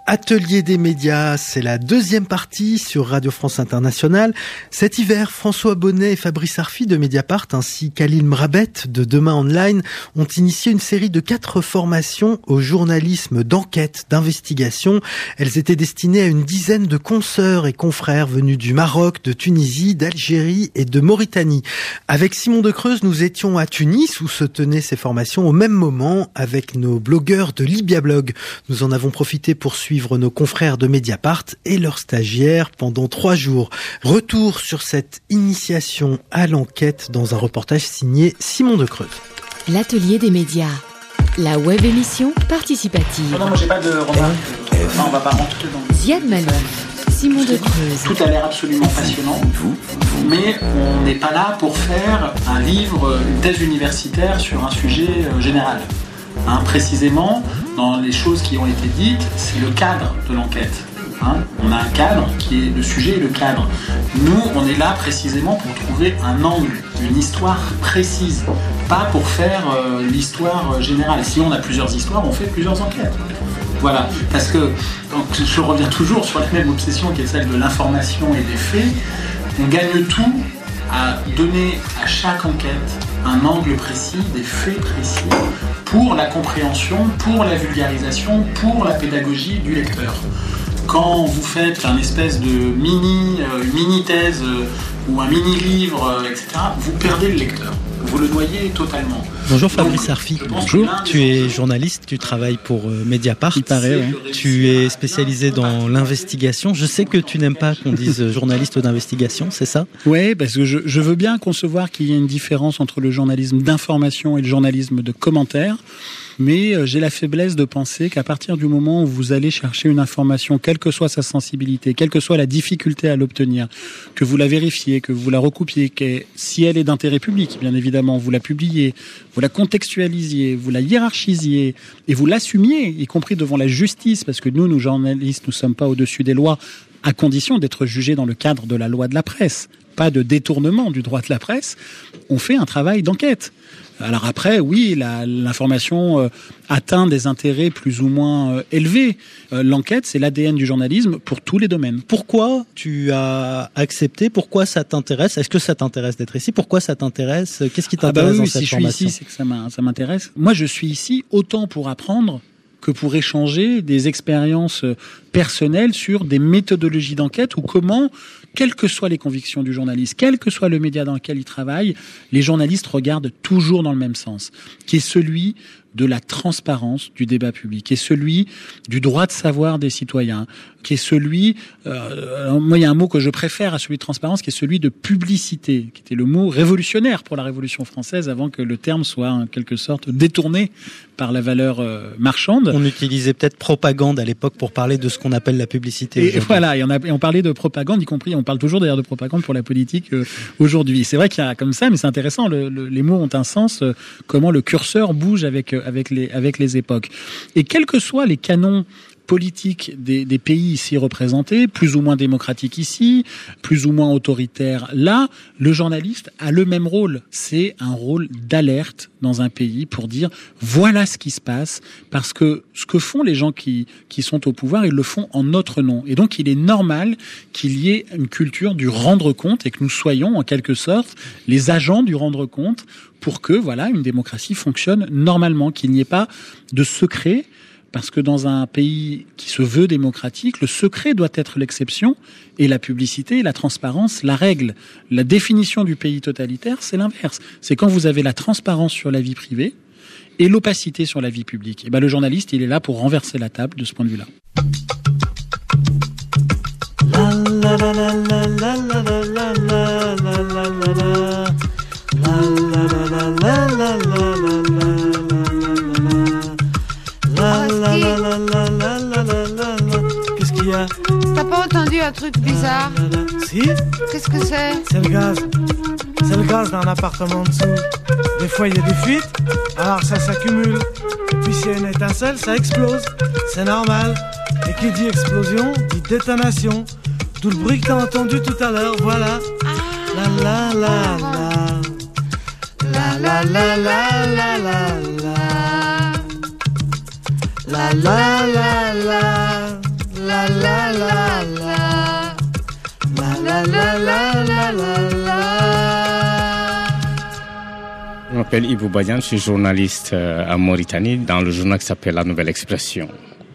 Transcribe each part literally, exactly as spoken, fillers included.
Atelier des médias, c'est la deuxième partie sur Radio France Internationale. Cet hiver, François Bonnet et Fabrice Arfi de Mediapart ainsi qu'Aline Mrabet de Demain Online ont initié une série de quatre formations au journalisme d'enquête, d'investigation. Elles étaient destinées à une dizaine de consoeurs et confrères venus du Maroc, de Tunisie, d'Algérie et de Mauritanie. Avec Simon de Creuse, nous étions à Tunis où se tenaient ces formations au même moment avec nos blogueurs de Libya Blog. Nous en avons profité pour suivre nos confrères de Mediapart et leurs stagiaires pendant trois jours. Retour sur cette initiation à l'enquête dans un reportage signé Simon de Creuse. L'atelier des médias, la web émission participative. Non, non, moi j'ai pas de remarques. Non, on va pas rentrer dans. Ziad Malouf, Simon de Creuse. Tout a l'air absolument passionnant, mais on n'est pas là pour faire un livre, une thèse universitaire sur un sujet général. Hein, précisément, dans les choses qui ont été dites, c'est le cadre de l'enquête. Hein, on a un cadre qui est le sujet et le cadre. Nous, on est là précisément pour trouver un angle, une histoire précise, pas pour faire euh, l'histoire générale. Si on a plusieurs histoires, on fait plusieurs enquêtes. Voilà, parce que donc, je reviens toujours sur la même obsession qui est celle de l'information et des faits. On gagne tout à donner à chaque enquête un angle précis, des faits précis, pour la compréhension, pour la vulgarisation, pour la pédagogie du lecteur. Quand vous faites un espèce de mini, euh, mini-thèse euh, ou un mini-livre, euh, et cetera, vous perdez le lecteur. Vous le noyez totalement. Bonjour Fabrice Arfi. Bonjour. Tu es journaliste, tu travailles pour euh, Mediapart. Il paraît, ouais. Tu es spécialisé dans l'investigation. Je sais que tu n'aimes pas qu'on dise journaliste d'investigation, c'est ça ? Oui, parce que je, je veux bien concevoir qu'il y ait une différence entre le journalisme d'information et le journalisme de commentaire. Mais j'ai la faiblesse de penser qu'à partir du moment où vous allez chercher une information, quelle que soit sa sensibilité, quelle que soit la difficulté à l'obtenir, que vous la vérifiez, que vous la recoupiez, que si elle est d'intérêt public, bien évidemment, vous la publiez, vous la contextualisiez, vous la hiérarchisiez et vous l'assumiez, y compris devant la justice, parce que nous, nous journalistes, nous sommes pas au-dessus des lois, à condition d'être jugés dans le cadre de la loi de la presse, pas de détournement du droit de la presse. On fait un travail d'enquête. Alors après, oui, la, l'information euh, atteint des intérêts plus ou moins euh, élevés. Euh, l'enquête, c'est l'A D N du journalisme pour tous les domaines. Pourquoi tu as accepté ? Pourquoi ça t'intéresse ? Est-ce que ça t'intéresse d'être ici ? Pourquoi ça t'intéresse ? Qu'est-ce qui t'intéresse ah bah oui, dans oui, cette si formation ? Si je suis ici, c'est que ça, m'a, ça m'intéresse. Moi, je suis ici autant pour apprendre que pour échanger des expériences personnelles sur des méthodologies d'enquête ou comment, quelles que soient les convictions du journaliste, quel que soit le média dans lequel il travaille, les journalistes regardent toujours dans le même sens, qui est celui de la transparence du débat public, qui est celui du droit de savoir des citoyens, qui est celui, euh, moi il y a un mot que je préfère à celui de transparence, qui est celui de publicité, qui était le mot révolutionnaire pour la Révolution française avant que le terme soit en quelque sorte détourné par la valeur euh, marchande. On utilisait peut-être propagande à l'époque pour parler de ce qu'on appelle la publicité. Et voilà, et on, a, et on parlait de propagande, y compris, on parle toujours d'ailleurs de propagande pour la politique euh, aujourd'hui. C'est vrai qu'il y a comme ça, mais c'est intéressant, le, le, les mots ont un sens, euh, comment le curseur bouge avec, euh, avec, les, avec les époques. Et quels que soient les canons politique des, des pays ici représentés, plus ou moins démocratiques ici, plus ou moins autoritaires là, le journaliste a le même rôle. C'est un rôle d'alerte dans un pays pour dire voilà ce qui se passe, parce que ce que font les gens qui, qui sont au pouvoir, ils le font en notre nom. Et donc il est normal qu'il y ait une culture du rendre compte et que nous soyons en quelque sorte les agents du rendre compte pour que voilà une démocratie fonctionne normalement, qu'il n'y ait pas de secret. Parce que dans un pays qui se veut démocratique, le secret doit être l'exception et la publicité, la transparence, la règle. La définition du pays totalitaire, c'est l'inverse. C'est quand vous avez la transparence sur la vie privée et l'opacité sur la vie publique. Et ben le journaliste, il est là pour renverser la table de ce point de vue-là. Qu'est-ce qu'il y a ? T'as pas entendu un truc bizarre ? Si ? Qu'est-ce que c'est ? C'est le gaz. C'est le gaz d'un appartement en dessous. Des fois, il y a des fuites, alors ça s'accumule. Et puis, s'il y a une étincelle, ça explose. C'est normal. Et qui dit explosion, dit détonation. D'où le bruit que t'as entendu tout à l'heure, voilà. La la la la. La la la la la la la. La la la la. la la la la. La la la la la la la. Je m'appelle Ibou Badian, je suis journaliste en Mauritanie dans le journal qui s'appelle La Nouvelle Expression.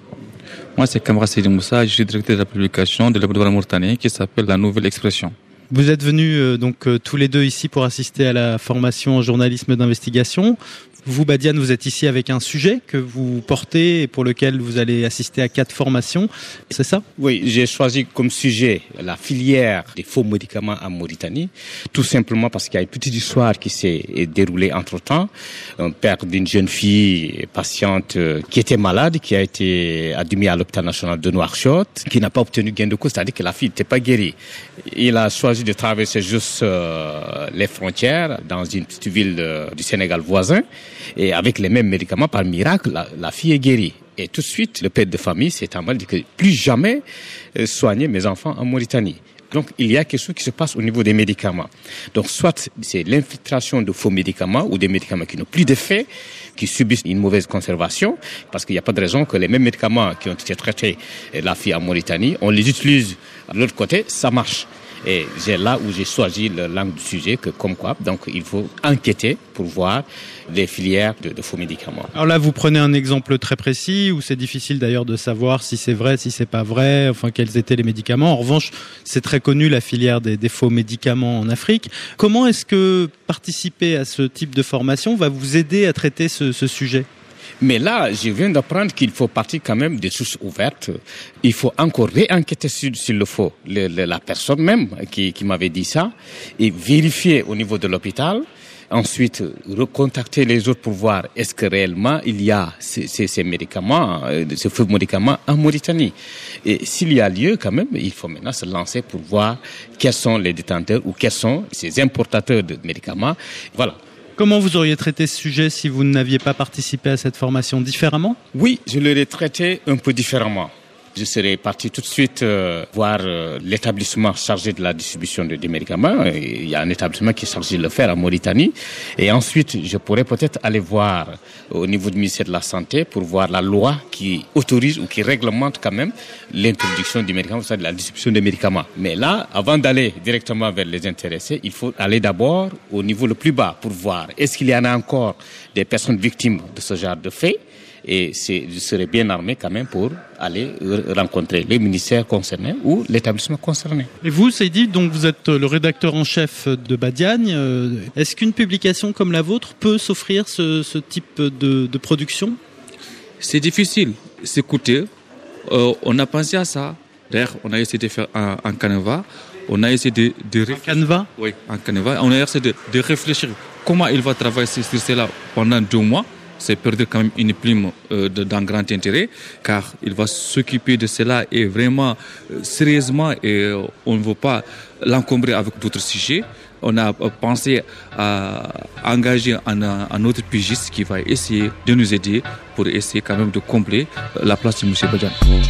Moi, c'est Kamra Sidi Moussa, je suis directeur de la publication de l'Hebdomadaire mauritanien qui s'appelle La Nouvelle Expression. Vous êtes venus euh, donc euh, tous les deux ici pour assister à la formation en journalisme d'investigation. Vous, Badian, vous êtes ici avec un sujet que vous portez et pour lequel vous allez assister à quatre formations, c'est ça ? Oui, j'ai choisi comme sujet la filière des faux médicaments en Mauritanie, tout simplement parce qu'il y a une petite histoire qui s'est déroulée entre-temps. Un père d'une jeune fille patiente qui était malade, qui a été admis à l'hôpital national de Nouakchott, qui n'a pas obtenu gain de cause, c'est-à-dire que la fille n'était pas guérie. Il a choisi de traverser juste euh, les frontières dans une petite ville de, du Sénégal voisin. Et avec les mêmes médicaments, par miracle, la, la fille est guérie. Et tout de suite, le père de famille s'est emballé, dit que plus jamais euh, soigner mes enfants en Mauritanie. Donc, il y a quelque chose qui se passe au niveau des médicaments. Donc, soit c'est l'infiltration de faux médicaments ou des médicaments qui n'ont plus d'effet, qui subissent une mauvaise conservation, parce qu'il n'y a pas de raison que les mêmes médicaments qui ont été traités la fille en Mauritanie, on les utilise de l'autre côté, ça marche. Et c'est là où j'ai choisi la langue du sujet, que comme quoi, donc il faut enquêter pour voir les filières de, de faux médicaments. Alors là, vous prenez un exemple très précis où c'est difficile d'ailleurs de savoir si c'est vrai, si c'est pas vrai, enfin quels étaient les médicaments. En revanche, c'est très connu la filière des, des faux médicaments en Afrique. Comment est-ce que participer à ce type de formation va vous aider à traiter ce, ce sujet ? Mais là, je viens d'apprendre qu'il faut partir quand même des sources ouvertes. Il faut encore réenquêter sur, sur le faux. Le, le, la personne même qui, qui m'avait dit ça, et vérifier au niveau de l'hôpital. Ensuite, recontacter les autres pour voir est-ce que réellement il y a ces, ces, ces médicaments, ces faux médicaments en Mauritanie. Et s'il y a lieu quand même, il faut maintenant se lancer pour voir quels sont les détenteurs ou quels sont ces importateurs de médicaments. Voilà. Comment vous auriez traité ce sujet si vous n'aviez pas participé à cette formation différemment ? Oui, je l'aurais traité un peu différemment. Je serais parti tout de suite euh, voir euh, l'établissement chargé de la distribution de, des médicaments. Il y a un établissement qui est chargé de le faire en Mauritanie. Et ensuite, je pourrais peut-être aller voir au niveau du ministère de la Santé pour voir la loi qui autorise ou qui réglemente quand même l'introduction des médicaments, c'est-à-dire la distribution des médicaments. Mais là, avant d'aller directement vers les intéressés, il faut aller d'abord au niveau le plus bas pour voir est-ce qu'il y en a encore des personnes victimes de ce genre de faits. Et c'est, je serais bien armé quand même pour aller rencontrer les ministères concernés ou l'établissement concerné. Et vous, Seydi, donc vous êtes le rédacteur en chef de Badian. Est-ce qu'une publication comme la vôtre peut s'offrir ce, ce type de, de production ? C'est difficile, c'est coûteux. Euh, on a pensé à ça. D'ailleurs, on a essayé de faire un, un canevas. On a essayé de, de... Un canevas ? Oui, un canevas. On a essayé de, de réfléchir comment il va travailler sur cela pendant deux mois. C'est perdre quand même une plume euh, d'un grand intérêt, car il va s'occuper de cela et vraiment euh, sérieusement, et euh, on ne veut pas l'encombrer avec d'autres sujets. On a euh, pensé à engager un, un autre pigiste qui va essayer de nous aider pour essayer quand même de combler euh, la place de M. Badian.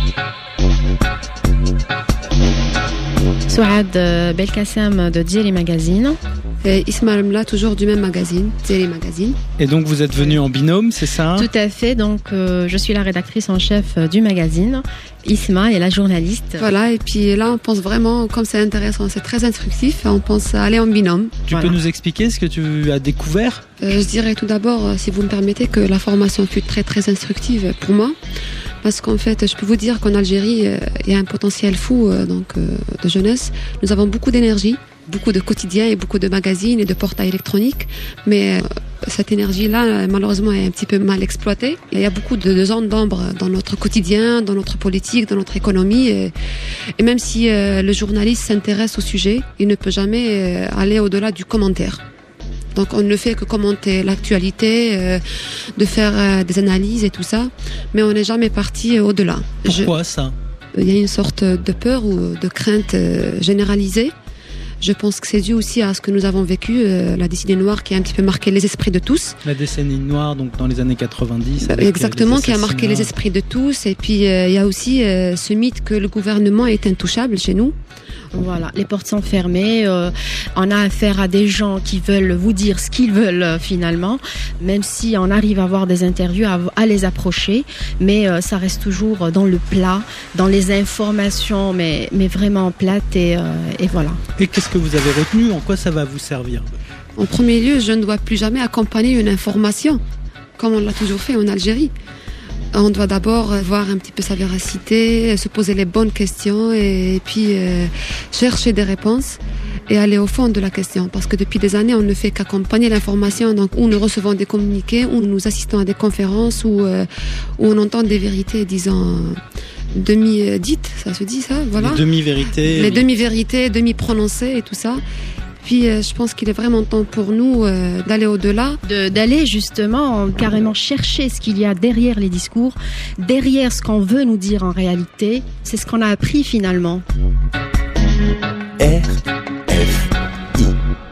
Souad Belkacem de Djeri Magazine. Et Isma Remla, toujours du même magazine, Djeri Magazine. Et donc vous êtes venus en binôme, c'est ça ? Tout à fait, donc euh, je suis la rédactrice en chef du magazine. Isma est la journaliste. Voilà, et puis là on pense vraiment, comme c'est intéressant, c'est très instructif, on pense aller en binôme. Tu voilà. peux nous expliquer ce que tu as découvert ? euh, Je dirais tout d'abord, si vous me permettez, que la formation fut très très instructive pour moi. Parce qu'en fait, je peux vous dire qu'en Algérie, euh, il y a un potentiel fou euh, donc, euh, de jeunesse. Nous avons beaucoup d'énergie, beaucoup de quotidiens et beaucoup de magazines et de portails électroniques. Mais euh, cette énergie-là, malheureusement, est un petit peu mal exploitée. Il y a beaucoup de, de zones d'ombre dans notre quotidien, dans notre politique, dans notre économie. Et, et même si euh, le journaliste s'intéresse au sujet, il ne peut jamais euh, aller au-delà du commentaire. Donc on ne fait que commenter l'actualité, euh, de faire euh, des analyses et tout ça, mais on n'est jamais parti euh, au-delà. Pourquoi Je, ça ? Il y a une sorte de peur ou de crainte euh, généralisée Je pense que c'est dû aussi à ce que nous avons vécu, euh, la décennie noire qui a un petit peu marqué les esprits de tous. La décennie noire, donc dans les années quatre-vingt-dix. Euh, exactement, qui a marqué les esprits de tous. Et puis, il euh, y a aussi euh, ce mythe que le gouvernement est intouchable chez nous. Voilà, les portes sont fermées. Euh, on a affaire à des gens qui veulent vous dire ce qu'ils veulent euh, finalement, même si on arrive à avoir des interviews, à, à les approcher, mais euh, ça reste toujours dans le plat, dans les informations, mais, mais vraiment plates et, euh, et voilà. Et qu'est-ce que vous avez retenu ? En quoi ça va vous servir ? En premier lieu, je ne dois plus jamais accompagner une information, comme on l'a toujours fait en Algérie. On doit d'abord voir un petit peu sa véracité, se poser les bonnes questions et puis euh, chercher des réponses et aller au fond de la question. Parce que depuis des années, on ne fait qu'accompagner l'information, donc où nous recevons des communiqués, où nous assistons à des conférences, où, euh, où on entend des vérités, disons, demi-dites, ça se dit ça, voilà. Les demi-vérités. Les demi-vérités, demi-prononcées et tout ça. Puis euh, je pense qu'il est vraiment temps pour nous euh, d'aller au-delà. De, d'aller justement carrément chercher ce qu'il y a derrière les discours, derrière ce qu'on veut nous dire en réalité. C'est ce qu'on a appris finalement. R F I.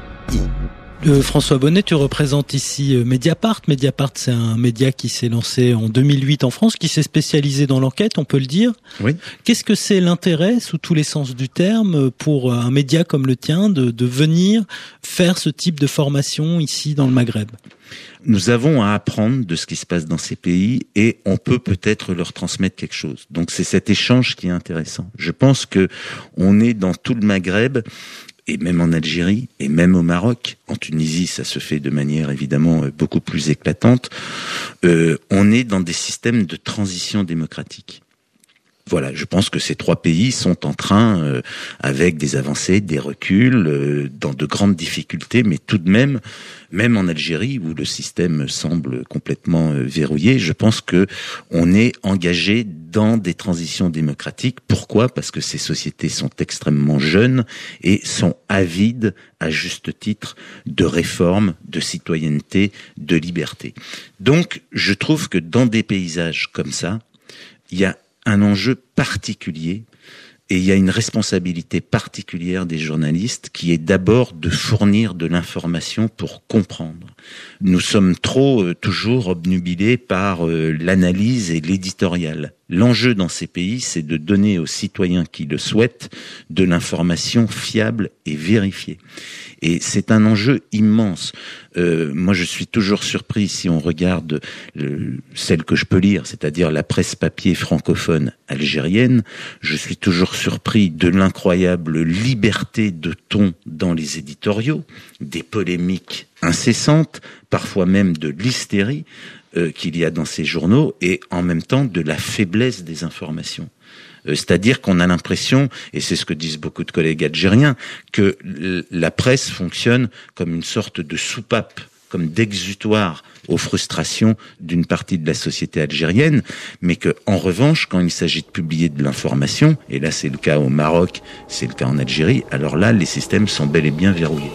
Euh, François Bonnet, tu représentes ici euh, Mediapart. Mediapart, c'est un média qui s'est lancé en deux mille huit en France, qui s'est spécialisé dans l'enquête, on peut le dire. Oui. Qu'est-ce que c'est l'intérêt, sous tous les sens du terme, pour un média comme le tien, de, de venir faire ce type de formation ici dans le Maghreb ? Nous avons à apprendre de ce qui se passe dans ces pays et on peut peut-être leur transmettre quelque chose. Donc c'est cet échange qui est intéressant. Je pense que on est dans tout le Maghreb, et même en Algérie, et même au Maroc. En Tunisie, ça se fait de manière évidemment beaucoup plus éclatante. Euh, on est dans des systèmes de transition démocratique. Voilà, je pense que ces trois pays sont en train, euh, avec des avancées, des reculs, euh, dans de grandes difficultés, mais tout de même, même en Algérie, où le système semble complètement euh, verrouillé, je pense que on est engagé dans des transitions démocratiques. Pourquoi ? Parce que ces sociétés sont extrêmement jeunes et sont avides, à juste titre, de réformes, de citoyenneté, de liberté. Donc, je trouve que dans des paysages comme ça, il y a un enjeu particulier et il y a une responsabilité particulière des journalistes qui est d'abord de fournir de l'information pour comprendre. Nous sommes trop euh, toujours obnubilés par euh, l'analyse et l'éditorial. L'enjeu dans ces pays, c'est de donner aux citoyens qui le souhaitent de l'information fiable et vérifiée. Et c'est un enjeu immense. Euh, moi, je suis toujours surpris si on regarde le, celle que je peux lire, c'est-à-dire la presse papier francophone algérienne. Je suis toujours surpris de l'incroyable liberté de ton dans les éditoriaux, des polémiques incessantes, parfois même de l'hystérie euh, qu'il y a dans ces journaux, et en même temps de la faiblesse des informations. C'est-à-dire qu'on a l'impression, et c'est ce que disent beaucoup de collègues algériens, que la presse fonctionne comme une sorte de soupape, comme d'exutoire aux frustrations d'une partie de la société algérienne, mais que, en revanche, quand il s'agit de publier de l'information, et là c'est le cas au Maroc, c'est le cas en Algérie, alors là les systèmes sont bel et bien verrouillés.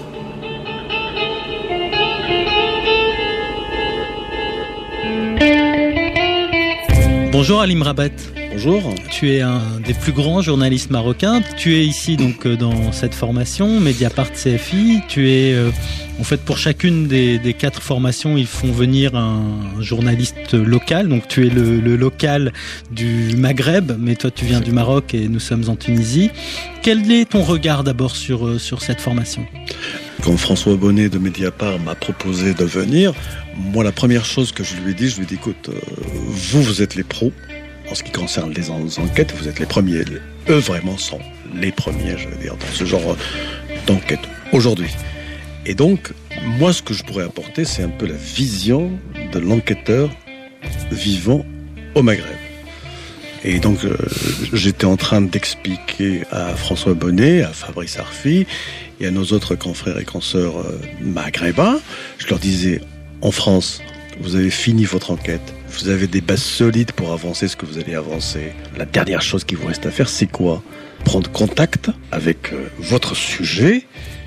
Bonjour Halim Rabet. Bonjour. Tu es un des plus grands journalistes marocains. Tu es ici donc dans cette formation Mediapart C F I. Tu es euh, en fait pour chacune des, des quatre formations, ils font venir un, un journaliste local. Donc tu es le, le local du Maghreb, mais toi tu viens du Maroc et nous sommes en Tunisie. Quel est ton regard d'abord sur sur cette formation ? Quand François Bonnet de Mediapart m'a proposé de venir, moi la première chose que je lui ai dit, je lui ai dit écoute, euh, vous vous êtes les pros. En ce qui concerne les enquêtes, vous êtes les premiers. Eux, vraiment, sont les premiers, je veux dire, dans ce genre d'enquête, aujourd'hui. Et donc, moi, ce que je pourrais apporter, c'est un peu la vision de l'enquêteur vivant au Maghreb. Et donc, euh, j'étais en train d'expliquer à François Bonnet, à Fabrice Arfi, et à nos autres confrères et consoeurs euh, maghrébins, je leur disais, en France, vous avez fini votre enquête. Vous avez des bases solides pour avancer ce que vous allez avancer. La dernière chose qui vous reste à faire, c'est quoi ? Prendre contact avec euh, votre sujet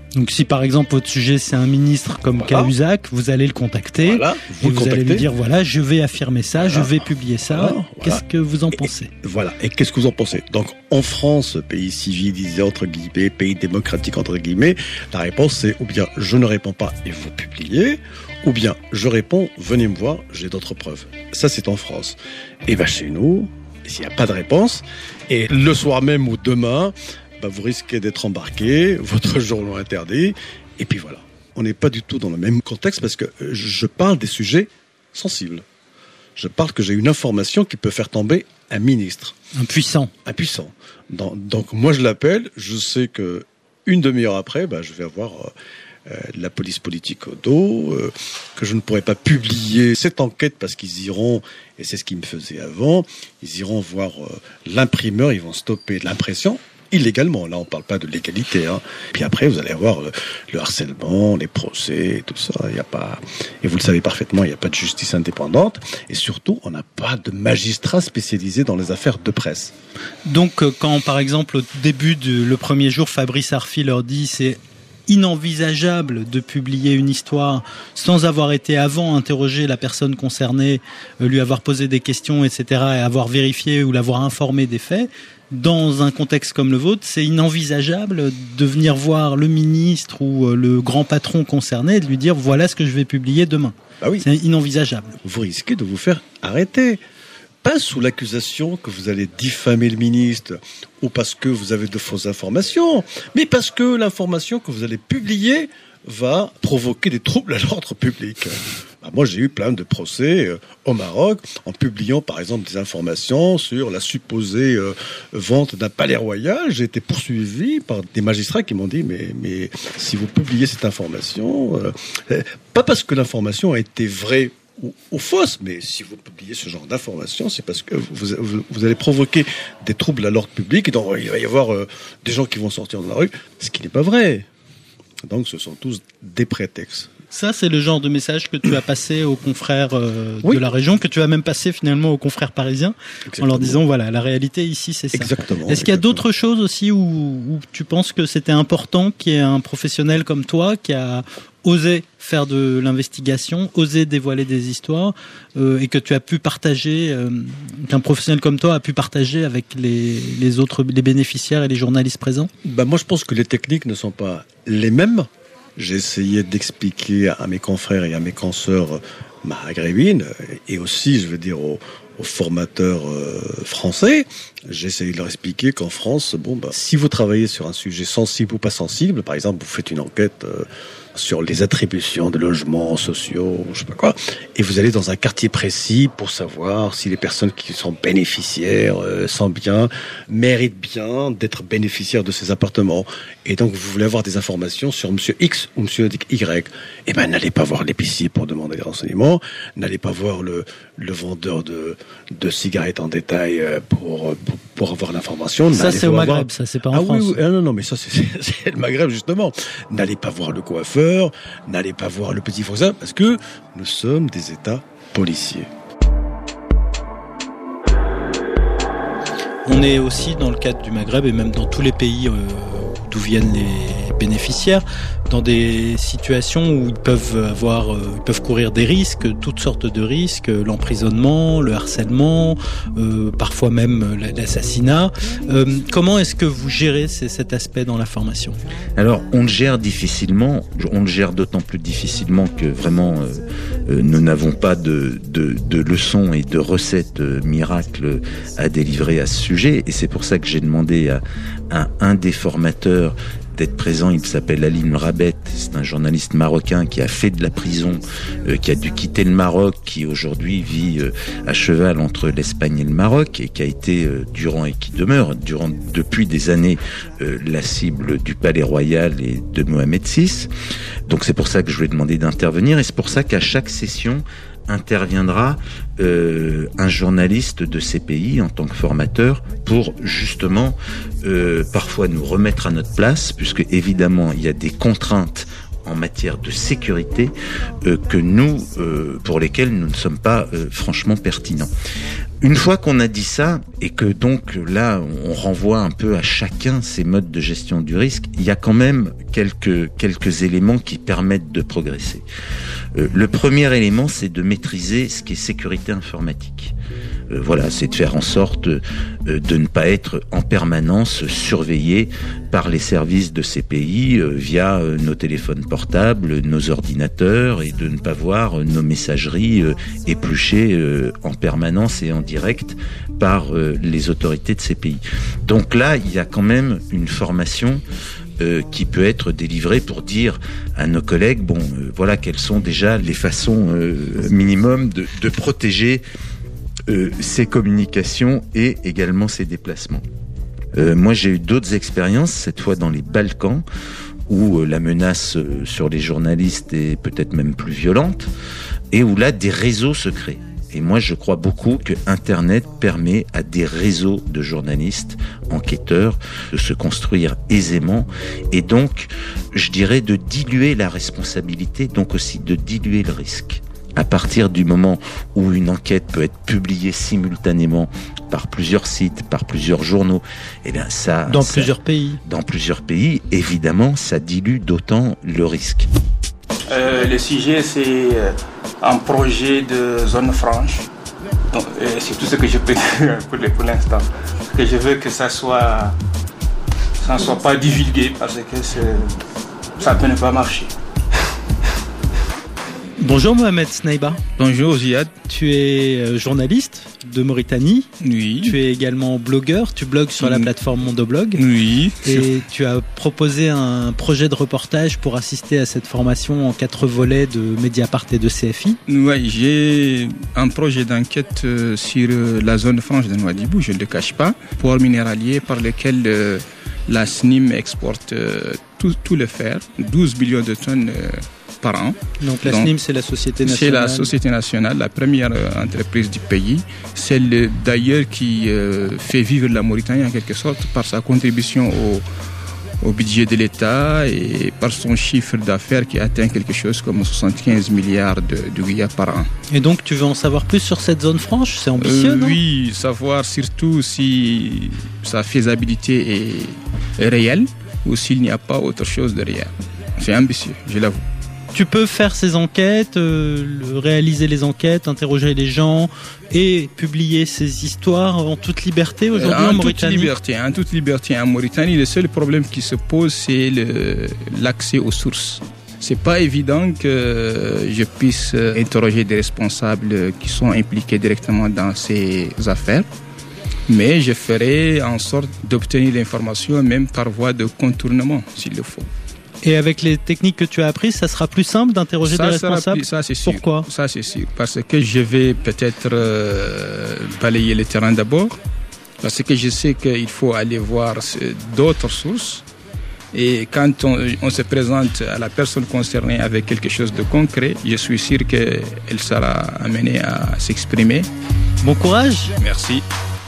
Donc si par exemple votre sujet c'est un ministre comme Voilà. Cahuzac, vous allez le contacter Voilà, vous et le vous allez lui contactez. dire voilà, je vais affirmer ça, je Voilà. vais publier ça. Voilà, voilà. Qu'est-ce que vous en pensez? Voilà. Et qu'est-ce que vous en pensez? Donc, en France, pays civilisé, entre guillemets, pays démocratique, entre guillemets, la réponse c'est ou bien je ne réponds pas et vous publiez, ou bien je réponds, venez me voir, j'ai d'autres preuves. Ça, c'est en France. Et ben chez nous, s'il n'y a pas de réponse, et le soir même ou demain, bah, vous risquez d'être embarqué, votre journal interdit, et puis voilà. On n'est pas du tout dans le même contexte parce que je parle des sujets sensibles. Je parle que j'ai une information qui peut faire tomber un ministre. Impuissant. Impuissant. Donc, donc moi je l'appelle, je sais que une demi-heure après, bah, je vais avoir euh, la police politique au dos, euh, que je ne pourrai pas publier cette enquête parce qu'ils iront, et c'est ce qu'ils me faisaient avant, ils iront voir euh, l'imprimeur, ils vont stopper l'impression. Illégalement, là on parle pas de légalité. Hein. Puis après vous allez avoir le, le harcèlement, les procès, tout ça. Il y a pas, et vous le savez parfaitement, il n'y a pas de justice indépendante. Et surtout, on n'a pas de magistrats spécialisés dans les affaires de presse. Donc quand par exemple au début du le premier jour, Fabrice Arfi leur dit c'est inenvisageable de publier une histoire sans avoir été avant interroger la personne concernée, euh, lui avoir posé des questions, et cetera, et avoir vérifié ou l'avoir informé des faits. Dans un contexte comme le vôtre, c'est inenvisageable de venir voir le ministre ou euh, le grand patron concerné et de lui dire voilà ce que je vais publier demain. Ah oui. C'est inenvisageable. Vous risquez de vous faire arrêter. Pas sous l'accusation que vous allez diffamer le ministre ou parce que vous avez de fausses informations, mais parce que l'information que vous allez publier va provoquer des troubles à l'ordre public. Bah, moi, j'ai eu plein de procès euh, au Maroc en publiant, par exemple, des informations sur la supposée euh, vente d'un palais royal. J'ai été poursuivi par des magistrats qui m'ont dit mais, mais si vous publiez cette information, euh, pas parce que l'information a été vraie ou, ou fausse, mais si vous publiez ce genre d'informations, c'est parce que vous, vous, vous allez provoquer des troubles à l'ordre public et donc il va y avoir euh, des gens qui vont sortir dans la rue, ce qui n'est pas vrai. Donc ce sont tous des prétextes. Ça, c'est le genre de message que tu as passé aux confrères euh, Oui. de la région, que tu as même passé finalement aux confrères parisiens, Exactement. en leur disant voilà, la réalité ici, c'est ça. Exactement. Est-ce qu'il y a d'autres choses aussi où, où tu penses que c'était important qu'il y ait un professionnel comme toi qui a osé faire de l'investigation, osé dévoiler des histoires, euh, et que tu as pu partager, euh, qu'un professionnel comme toi a pu partager avec les, les autres, les bénéficiaires et les journalistes présents? Ben moi, je pense que les techniques ne sont pas les mêmes. J'ai essayé d'expliquer à mes confrères et à mes consoeurs maghrébines, et aussi, je veux dire, aux, aux formateurs euh, français, j'ai essayé de leur expliquer qu'en France, bon, ben, si vous travaillez sur un sujet sensible ou pas sensible, par exemple, vous faites une enquête euh, sur les attributions de logements sociaux, je sais pas quoi, et vous allez dans un quartier précis pour savoir si les personnes qui sont bénéficiaires euh, sont bien, méritent bien d'être bénéficiaires de ces appartements. Et donc vous voulez avoir des informations sur monsieur X ou monsieur Y. Eh ben n'allez pas voir l'épicier pour demander des renseignements, n'allez pas voir le, le vendeur de, de cigarettes en détail pour, pour, pour avoir l'information. Ça, N'allez c'est pas au voir- Maghreb, ça, c'est pas en ah, France. Oui, oui. Ah, non, non, mais ça, c'est, c'est, c'est le Maghreb, justement. N'allez pas voir le coiffeur, n'allez pas voir le petit fonctionnaire, parce que nous sommes des États policiers. On est aussi dans le cadre du Maghreb et même dans tous les pays euh, d'où viennent les bénéficiaires, dans des situations où ils peuvent avoir, euh, ils peuvent courir des risques, toutes sortes de risques, l'emprisonnement, le harcèlement, euh, parfois même l'assassinat. Euh, comment est-ce que vous gérez ces, cet aspect dans la formation ? Alors, on le gère difficilement. On le gère d'autant plus difficilement que vraiment, euh, euh, nous n'avons pas de, de, de leçons et de recettes euh, miracles à délivrer à ce sujet. Et c'est pour ça que j'ai demandé à, à un des formateurs d'être présent. Il s'appelle Ali Mrabet. C'est un journaliste marocain qui a fait de la prison, euh, qui a dû quitter le Maroc, qui aujourd'hui vit euh, à cheval entre l'Espagne et le Maroc et qui a été euh, durant et qui demeure durant depuis des années euh, la cible du Palais Royal et de Mohamed six. Donc c'est pour ça que je lui ai demandé d'intervenir et c'est pour ça qu'à chaque session interviendra euh, un journaliste de ces pays en tant que formateur pour justement euh, parfois nous remettre à notre place, puisque évidemment il y a des contraintes en matière de sécurité euh, que nous, euh, pour lesquelles nous ne sommes pas euh, franchement pertinents. Une fois qu'on a dit ça, et que donc là, on renvoie un peu à chacun ses modes de gestion du risque, il y a quand même quelques, quelques éléments qui permettent de progresser. Euh, le premier élément, c'est de maîtriser ce qui est sécurité informatique. Euh, voilà, c'est de faire en sorte euh, de ne pas être en permanence surveillé par les services de ces pays euh, via euh, nos téléphones portables, nos ordinateurs, et de ne pas voir euh, nos messageries euh, épluchées euh, en permanence et en direct par euh, les autorités de ces pays. Donc là, il y a quand même une formation Euh, qui peut être délivré pour dire à nos collègues, bon, euh, voilà quelles sont déjà les façons euh, minimum de, de protéger euh, ces communications et également ces déplacements. Euh, moi, j'ai eu d'autres expériences, cette fois dans les Balkans, où euh, la menace euh, sur les journalistes est peut-être même plus violente, et où là, des réseaux se créent. Et moi, je crois beaucoup que Internet permet à des réseaux de journalistes, enquêteurs, de se construire aisément et donc, je dirais, de diluer la responsabilité, donc aussi de diluer le risque. À partir du moment où une enquête peut être publiée simultanément par plusieurs sites, par plusieurs journaux, eh bien ça... Dans ça, plusieurs pays. Dans plusieurs pays, évidemment, ça dilue d'autant le risque. Euh, le sujet, c'est un projet de zone franche. Donc, euh, c'est tout ce que je peux dire pour, pour l'instant. Parce que je veux que ça soit, ça ne soit pas divulgué parce que ça peut ne pas marcher. Bonjour Mohamed Snaiba. Bonjour Ziad. Tu es journaliste de Mauritanie. Oui. Tu es également blogueur. Tu blogues sur la plateforme Mondoblog. Oui. Et tu as proposé un projet de reportage pour assister à cette formation en quatre volets de Mediapart et de C F I. Oui, j'ai un projet d'enquête sur la zone franche de Nouadhibou, je ne le cache pas, port minéralier par lequel la S N I M exporte tout, tout le fer, douze millions de tonnes par an. Donc la Donc, S N I M, c'est la Société Nationale. C'est la Société Nationale, la première euh, entreprise du pays. Celle d'ailleurs qui euh, fait vivre la Mauritanie en quelque sorte par sa contribution au, au budget de l'État et par son chiffre d'affaires qui atteint quelque chose comme soixante-quinze milliards de, de Guyas par an. Et donc tu veux en savoir plus sur cette zone franche? C'est ambitieux, euh, non? Oui, savoir surtout si sa faisabilité est, est réelle ou s'il n'y a pas autre chose derrière. C'est ambitieux, je l'avoue. Tu peux faire ces enquêtes, euh, réaliser les enquêtes, interroger les gens et publier ces histoires en toute liberté aujourd'hui euh, en Mauritanie. En toute liberté, en toute liberté en Mauritanie. Le seul problème qui se pose, c'est le, l'accès aux sources. C'est pas évident que je puisse interroger des responsables qui sont impliqués directement dans ces affaires. Mais je ferai en sorte d'obtenir l'information même par voie de contournement, s'il le faut. Et avec les techniques que tu as apprises, ça sera plus simple d'interroger ça des responsables? Plus, ça, c'est sûr. Pourquoi? Ça, c'est sûr. Parce que je vais peut-être euh, balayer le terrain d'abord. Parce que je sais qu'il faut aller voir d'autres sources. Et quand on, on se présente à la personne concernée avec quelque chose de concret, je suis sûr qu'elle sera amenée à s'exprimer. Bon courage. Merci.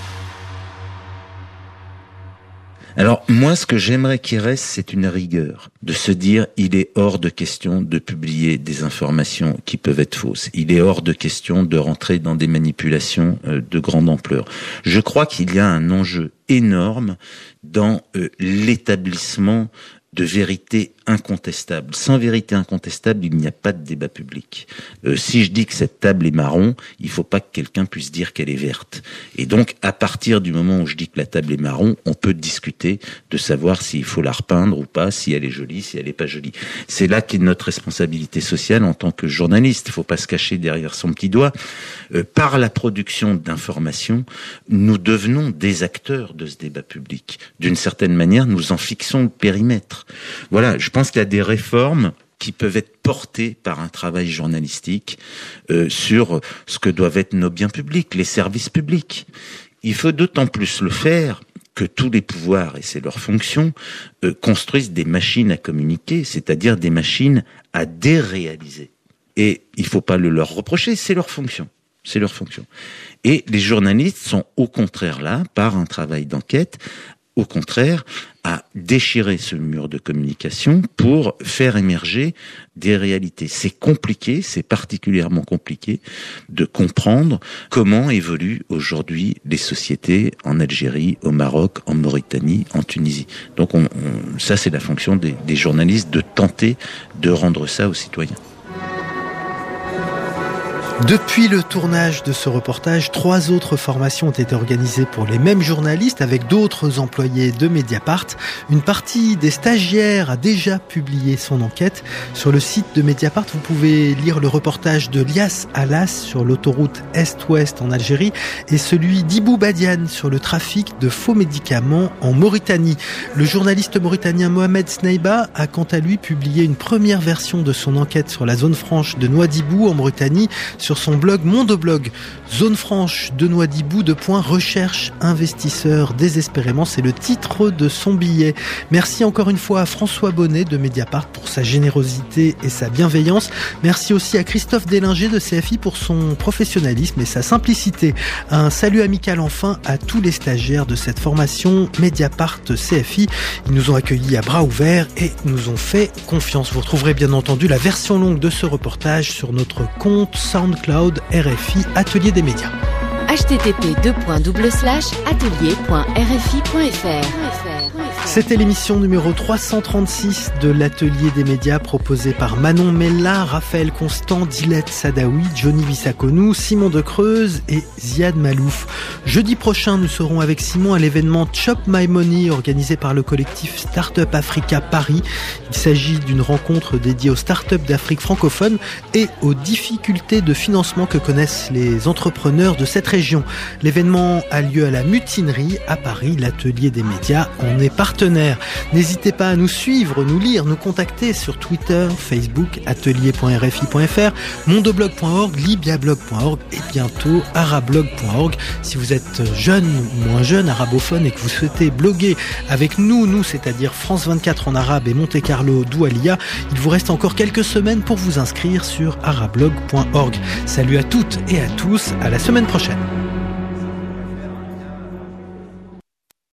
Alors moi, ce que j'aimerais qu'il reste, c'est une rigueur, de se dire il est hors de question de publier des informations qui peuvent être fausses. Il est hors de question de rentrer dans des manipulations euh, de grande ampleur. Je crois qu'il y a un enjeu énorme dans euh, l'établissement de vérité incontestable. Sans vérité incontestable, il n'y a pas de débat public. Euh, si je dis que cette table est marron, il faut pas que quelqu'un puisse dire qu'elle est verte. Et donc, à partir du moment où je dis que la table est marron, on peut discuter de savoir s'il faut la repeindre ou pas, si elle est jolie, si elle est pas jolie. C'est là qu'est notre responsabilité sociale en tant que journaliste. Il faut pas se cacher derrière son petit doigt. Euh, par la production d'informations, nous devenons des acteurs de ce débat public. D'une certaine manière, nous en fixons le périmètre. Voilà, je pense qu'il y a des réformes qui peuvent être portées par un travail journalistique euh, sur ce que doivent être nos biens publics, les services publics. Il faut d'autant plus le faire que tous les pouvoirs, et c'est leur fonction, euh, construisent des machines à communiquer, c'est-à-dire des machines à déréaliser. Et il faut pas le leur reprocher, c'est leur fonction. C'est leur fonction. Et les journalistes sont au contraire là, par un travail d'enquête, au contraire, à déchirer ce mur de communication pour faire émerger des réalités. C'est compliqué, c'est particulièrement compliqué de comprendre comment évoluent aujourd'hui les sociétés en Algérie, au Maroc, en Mauritanie, en Tunisie. Donc on, on, ça, c'est la fonction des, des journalistes de tenter de rendre ça aux citoyens. Depuis le tournage de ce reportage, trois autres formations ont été organisées pour les mêmes journalistes avec d'autres employés de Mediapart. Une partie des stagiaires a déjà publié son enquête. Sur le site de Mediapart, vous pouvez lire le reportage de Lias Alas sur l'autoroute Est-Ouest en Algérie et celui d'Ibou Badiane sur le trafic de faux médicaments en Mauritanie. Le journaliste mauritanien Mohamed Sneiba a quant à lui publié une première version de son enquête sur la zone franche de Nouadhibou en Mauritanie sur son blog Mondoblog. Zone franche de Nouadhibou, de point recherche investisseurs désespérément, c'est le titre de son billet. Merci encore une fois à François Bonnet de Mediapart pour sa générosité et sa bienveillance. Merci aussi à Christophe Délinger de C F I pour son professionnalisme et sa simplicité. Un salut amical enfin à tous les stagiaires de cette formation Mediapart C F I. Ils nous ont accueillis à bras ouverts et nous ont fait confiance. Vous retrouverez bien entendu la version longue de ce reportage sur notre compte SoundCloud R F I Atelier des médias. h t t p deux points double slash atelier point r f i point f r. C'était l'émission numéro trois cent trente-six de l'Atelier des médias proposée par Manon Mella, Raphaël Constant, Dilette Sadaoui, Johnny Vissakonou, Simon de Creuse et Ziad Malouf. Jeudi prochain, nous serons avec Simon à l'événement Chop My Money organisé par le collectif Startup Africa Paris. Il s'agit d'une rencontre dédiée aux startups d'Afrique francophone et aux difficultés de financement que connaissent les entrepreneurs de cette région. L'événement a lieu à la Mutinerie à Paris. L'Atelier des médias en est partenaire. N'hésitez pas à nous suivre, nous lire, nous contacter sur Twitter, Facebook, atelier point r f i point f r, mondoblog point org, libiablog point org et bientôt arablog point org. Si vous êtes jeune ou moins jeune, arabophone et que vous souhaitez bloguer avec nous, nous c'est-à-dire France vingt-quatre en arabe et Monte Carlo Doualia, il vous reste encore quelques semaines pour vous inscrire sur arablog point org. Salut à toutes et à tous, à la semaine prochaine.